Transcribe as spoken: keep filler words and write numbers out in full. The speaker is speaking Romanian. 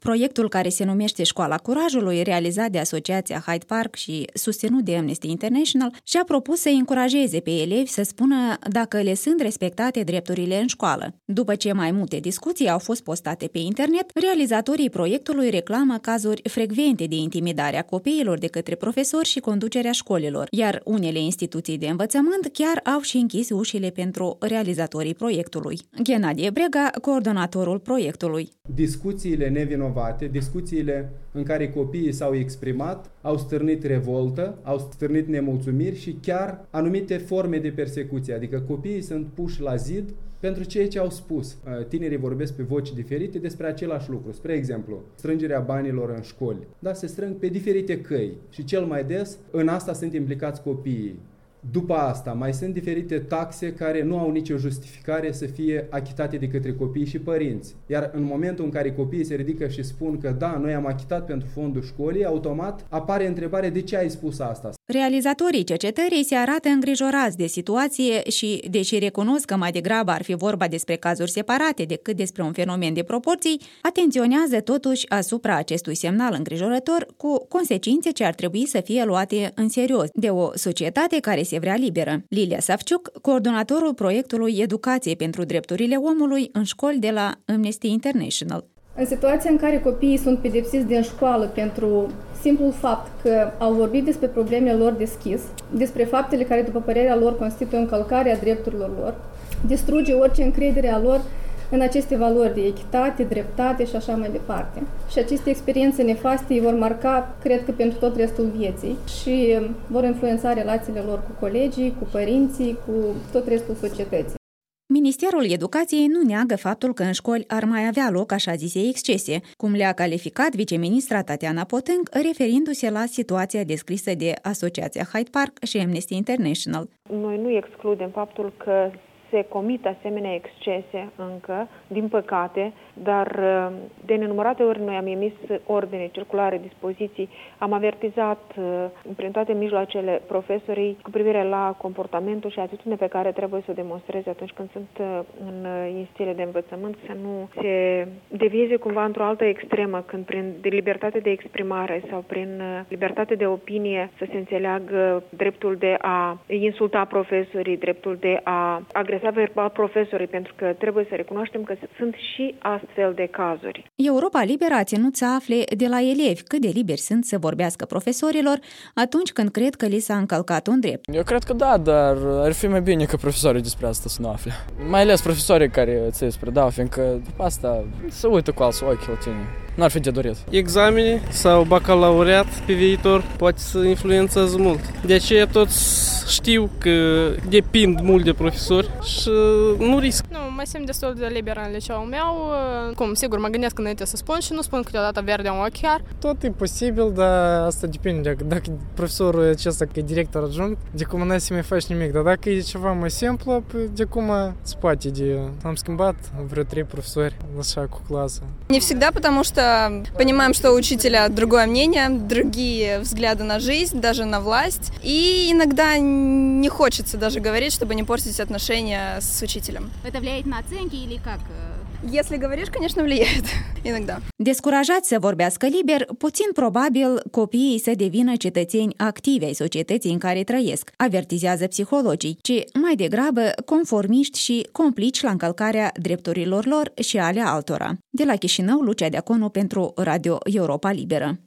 Proiectul, care se numește Școala Curajului, realizat de Asociația Hyde Park și susținut de Amnesty International, și-a propus să încurajeze pe elevi să spună dacă le sunt respectate drepturile în școală. După ce mai multe discuții au fost postate pe internet, realizatorii proiectului reclamă cazuri frecvente de intimidare a copiilor de către profesori și conducerea școlilor, iar unele instituții de învățământ chiar au și închis ușile pentru realizatorii proiectului. Ghenadie Brega, coordonatorul proiectului. Discuțiile nevinovate, discuțiile în care copiii s-au exprimat, au stârnit revoltă, au stârnit nemulțumiri și chiar anumite forme de persecuție, adică copiii sunt puși la zid pentru ceea ce au spus. Tinerii vorbesc pe voci diferite despre același lucru. Spre exemplu, strângerea banilor în școli. Da, se strâng pe diferite căi și cel mai des în asta sunt implicați copiii. După asta, mai sunt diferite taxe care nu au nicio justificare să fie achitate de către copii și părinți. Iar în momentul în care copiii se ridică și spun că da, noi am achitat pentru fondul școlii, automat apare întrebarea de ce ai spus asta. Realizatorii cercetării se arată îngrijorați de situație și, deși recunosc că mai degrabă ar fi vorba despre cazuri separate decât despre un fenomen de proporții, atenționează totuși asupra acestui semnal îngrijorător cu consecințe ce ar trebui să fie luate în serios de o societate care se vrea liberă. Lilia Savciuc, coordonatorul proiectului Educație pentru Drepturile Omului în școli de la Amnesty International. În situația în care copiii sunt pedepsiți din școală pentru simplul fapt că au vorbit despre problemele lor deschis, despre faptele care, după părerea lor, constituie o încălcare a drepturilor lor, distruge orice încredere a lor în aceste valori de echitate, dreptate și așa mai departe. Și aceste experiențe nefaste îi vor marca, cred că, pentru tot restul vieții și vor influența relațiile lor cu colegii, cu părinții, cu tot restul societății. Ministerul Educației nu neagă faptul că în școli ar mai avea loc așa zise excese, cum le-a calificat viceministra Tatiana Potâng, referindu-se la situația descrisă de Asociația Hyde Park și Amnesty International. Noi nu excludem faptul că se comit asemenea excese încă, din păcate, dar de nenumărate ori noi am emis ordine, circulare, dispoziții, am avertizat prin toate mijloacele profesorii cu privire la comportamentul și atitudinea pe care trebuie să o demonstreze atunci când sunt în instituțiile de învățământ, să nu se devieze cumva într-o altă extremă, când prin libertate de exprimare sau prin libertate de opinie să se înțeleagă dreptul de a insulta profesorii, dreptul de a agresa verbal profesorii, pentru că trebuie să recunoaștem că sunt și astfel de cazuri. Europa Liberă a ținut să afle de la elevi cât de liberi sunt să vorbească profesorilor atunci când cred că li s-a încălcat un drept. Eu cred că da, dar ar fi mai bine ca profesorii despre asta să nu afle. Mai ales profesorii care ți-i predau, fiindcă după asta se uită cu alți ochi la tine. Nu ar fi de dorit. Examene sau bacalaureat pe viitor poate să influențează mult. De aceea toți știu că depind mult de profesori și nu risc. Nu, mă simt destul de liber în liceul meu. Cum, sigur, mă gândesc înainte să spun și nu spun câteodată verde în ochi chiar. Tot e posibil, dar asta depinde. Dacă profesorul acesta că e director adjunct, de cum n-ai să mai faci nimic. Dar dacă e ceva mai simplu, de cum se poate de... Am schimbat vreo trei profesori așa cu clasă. Не всегда, потому что понимаем, что у учителя другое мнение, другие взгляды на жизнь, даже на власть. И иногда не хочется даже говорить, чтобы не портить отношения с учителем. Это влияет на оценки или как? Если говоришь, конечно, влияет. Иногда. Descurajați să vorbească liber, puțin probabil copiii să devină cetățeni activi ai societății în care trăiesc, avertizează psihologii, ci mai degrabă conformiști și complici la încălcarea drepturilor lor și ale altora. De la Chișinău, Lucia Deaconu pentru Radio Europa Liberă.